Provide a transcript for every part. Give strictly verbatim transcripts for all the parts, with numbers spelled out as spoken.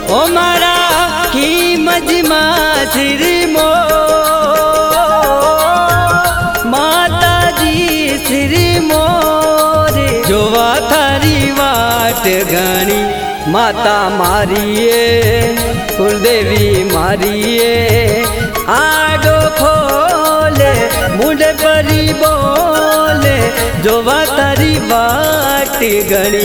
ओ मारा की मजमा सिर मो माता जी सिर मोरे जोवा थारी वाट घणी माता मारिए कुलदेवी मारिए आडो खोले मुंडे परी बोले जोवा थारी वाट घणी।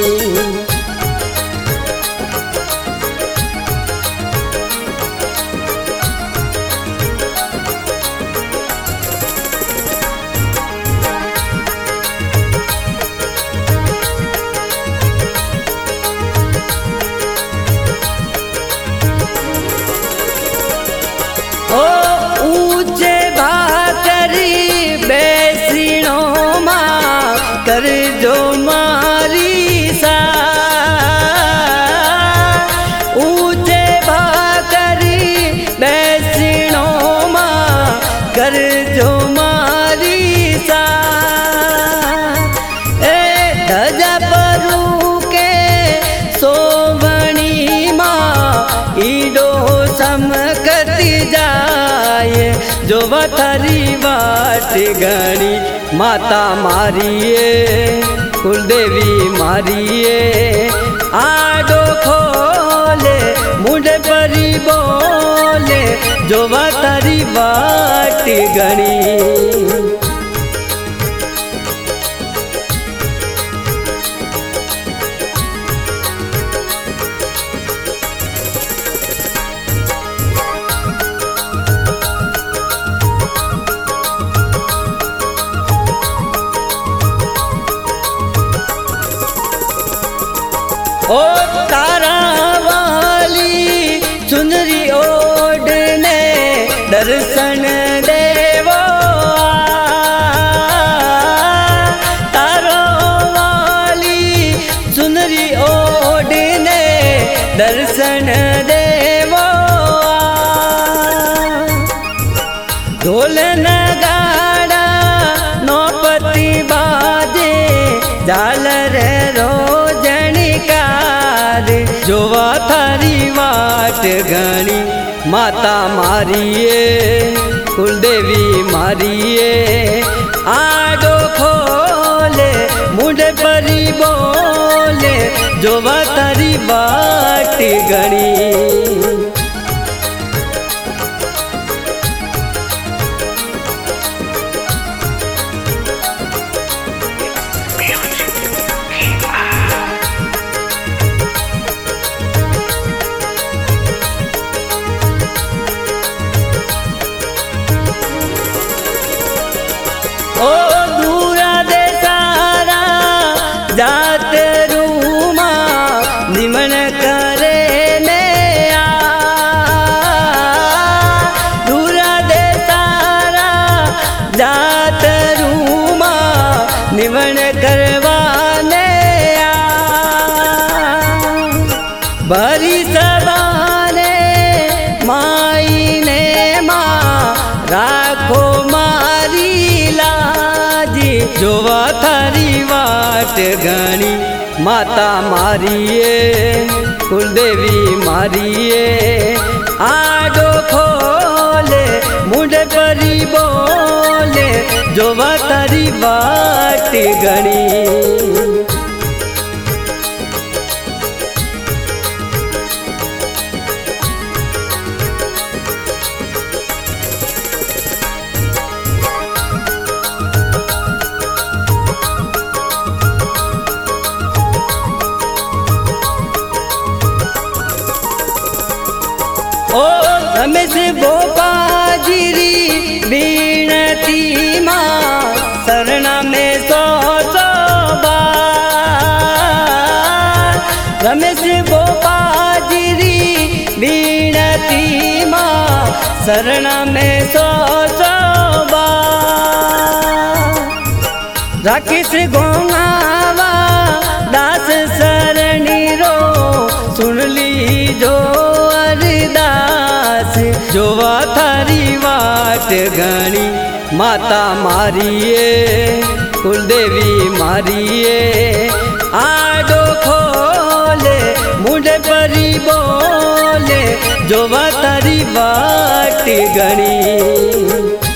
ओ ऊंचे भाकरी बेसणो मां कर जो मारी सा ऊंचे भाकरी बेसणो मां कर जो मारी सा ए धजा परू के सोवणी मां ईडो समकती जाए जो थारी वाट घणी माता मारिए कुलदेवी मारिए आडो खोले मुंडे परी बोले जो थारी वाट घणी। ओ तारा वाली चुनरी ओढ़ने दर्शन देवो तारो वाली चुनरी ओढ़ने दर्शन देवो ढोल नगाड़ा नौपति बाजे झालर रोजनी जोवा थारी वाट घणी माता मारिए कुलदेवी मारिए आडो खोले मुंडे परी बोले जोवा थारी वाट घणी। ओ दूरा दे सारा जात रूमा निमन करे ने आ दूरा दे सारा जात रूमा निमन करवाने आ भरी सबाने माई ने माँ राखो मारी जोवा थारी वाट घणी माता मारिए कुलदेवी मारिए आडो खोले मुंडे परी बोले जोवा थारी वाट घणी। ओ रमेश भोपाजिरी बीनती माँ शरणा में सौ सौ बार रमेश भोपाजिरी बीनती माँ शरणा में सौ सौ बार राकेश गोंगावा दास सरणी रो सुन ली जो अरदास जोवा थारी वाट घणी माता मारिए कुलदेवी मारिए आडो खोले मुंडे परी बो रोवा तारी बाट गणी।